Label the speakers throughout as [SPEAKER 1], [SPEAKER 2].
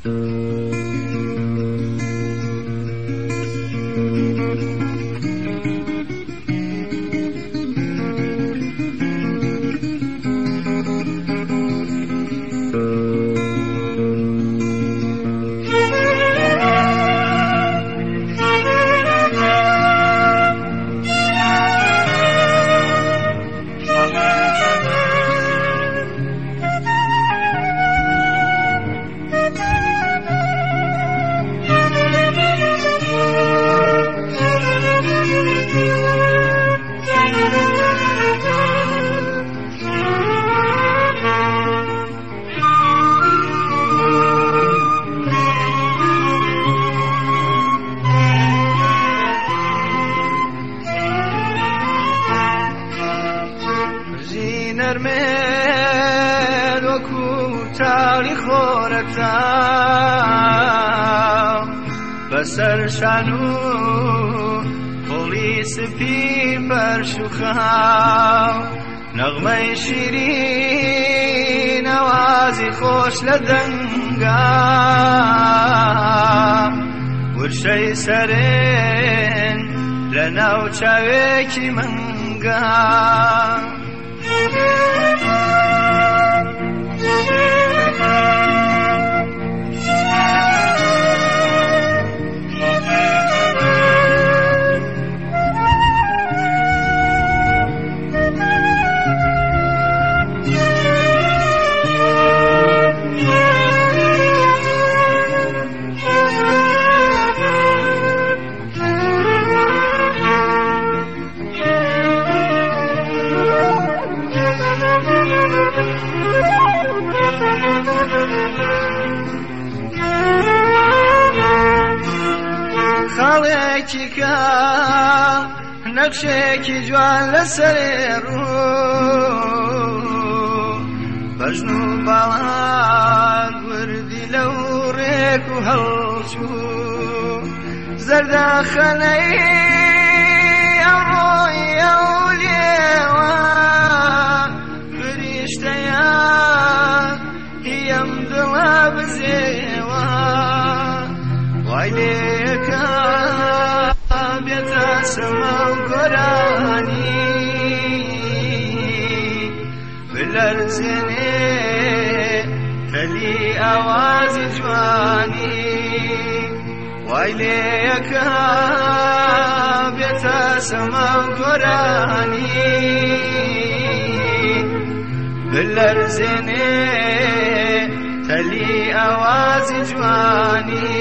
[SPEAKER 1] نەرمێن وەکو تاڵی خۆرەتا بەسەر شان و قۆڵی سپی بەرش و خاو نەغمەی شیرین ئەوازی خۆش لە دەنگا ورشەی سەرێن لە ناو چاوێکی منگا خاڵێکی کە نەقشێکی جوان لەسەرێ ڕوو بەژن و باڵان وردی لەو ڕێک و هەڵچوو زەردەخەنەی ئەو ڕۆی ئەو لێوە فریشتەیان هیم دڵە بزێوە وای لێکە بێتە سەما و گۆرانی بلەرزێنێ تەلی ئاوازی جوانی وای لێکە بێتە سەما و گۆرانی بلەرزێنێ تەلی ئاوازی جوانی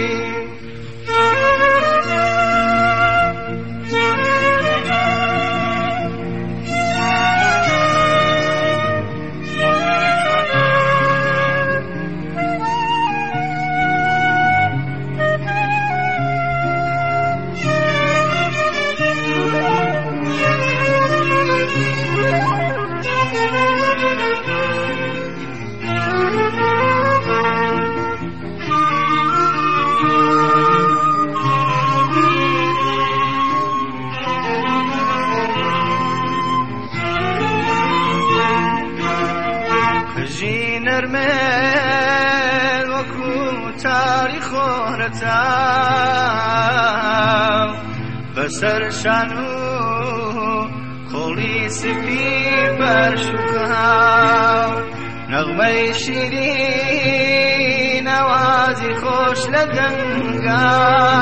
[SPEAKER 1] نەرمێن وەکو تاڵی خۆرەتا بەسەر شان و قۆڵی سپی بەرش و خاو نەغمەی شیرین ئەوازی خۆش لە دەنگا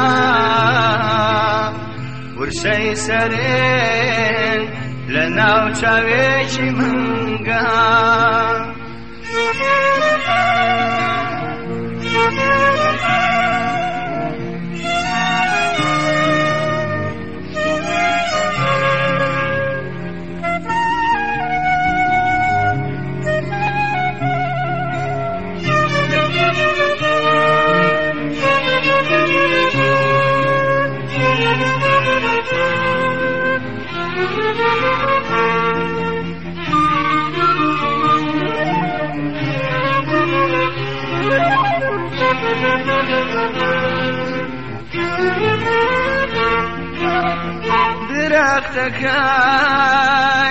[SPEAKER 1] ورشەی سەرێن لە ناو چاوێکی منگا درەختەکەی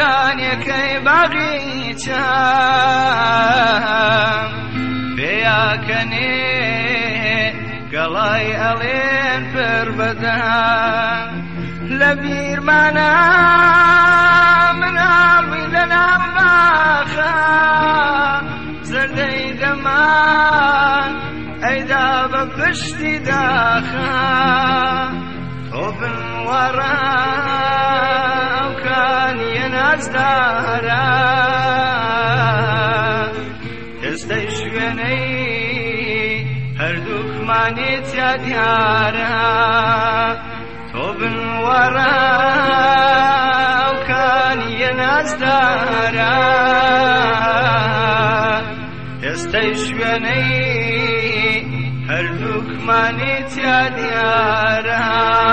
[SPEAKER 1] سەرکانیەکەی باغی چەم پێیا داکەنێ گەڵای ئەڵێن پڕ بەدان لە بیرمانە مناڵوی لە ناو باخە زەردەی دەمان ئەیدا بە پشتی داخە تۆ بنوەڕە ئەو کانیە نازدارە ئێستەی شوێنەی هەردووکمانی تیا دیارە تۆ بنوەڕە ئەو کانیە نازدارە ئێستەی شوێنەی هەردووکمانی تیا دیارە